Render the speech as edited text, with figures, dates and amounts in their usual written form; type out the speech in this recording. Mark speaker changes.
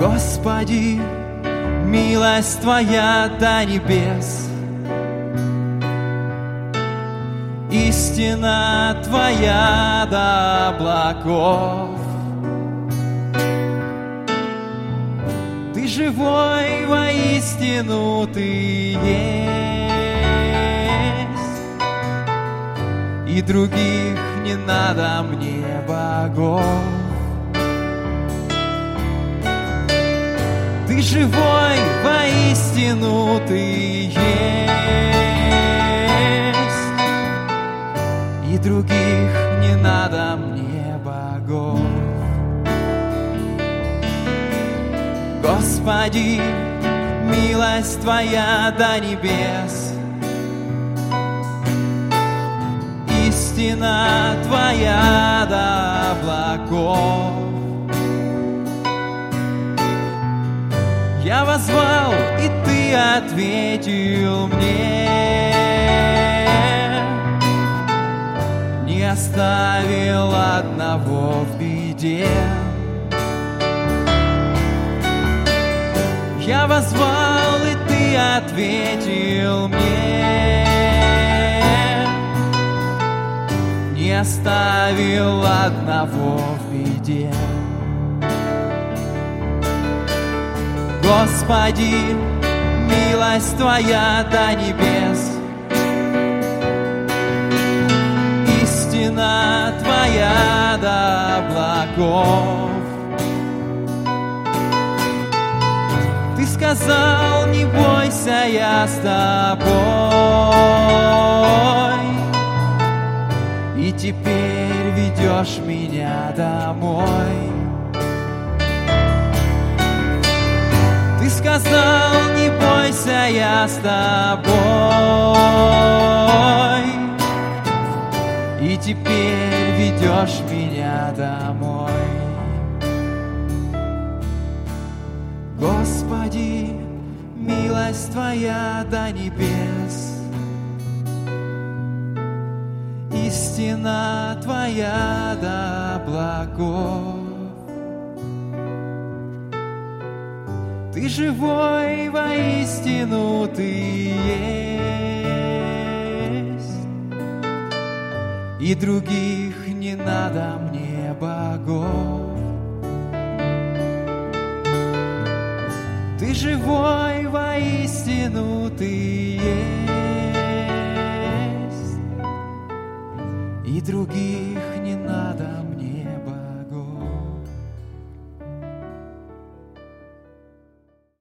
Speaker 1: Господи, милость Твоя до небес, истина Твоя до облаков. Ты живой, воистину Ты есть, и других не надо мне богов. Ты живой, воистину Ты есть, и других не надо мне богов. Господи, милость Твоя до небес, истина Твоя до облаков. Я воззвал, и Ты ответил мне, не оставил одного в беде. Я воззвал, и Ты ответил мне, не оставил одного в беде. Господи, милость Твоя до небес, истина Твоя до облаков. Ты сказал, не бойся, я с тобой, и теперь ведешь меня домой. Ты сказал, не бойся, я с тобой, и теперь ведешь меня домой. Господи, милость Твоя до небес, истина Твоя до облаков. Ты живой, воистину Ты есть, и других не надо мне богов. Ты живой, воистину Ты есть, и других не надо мне богов.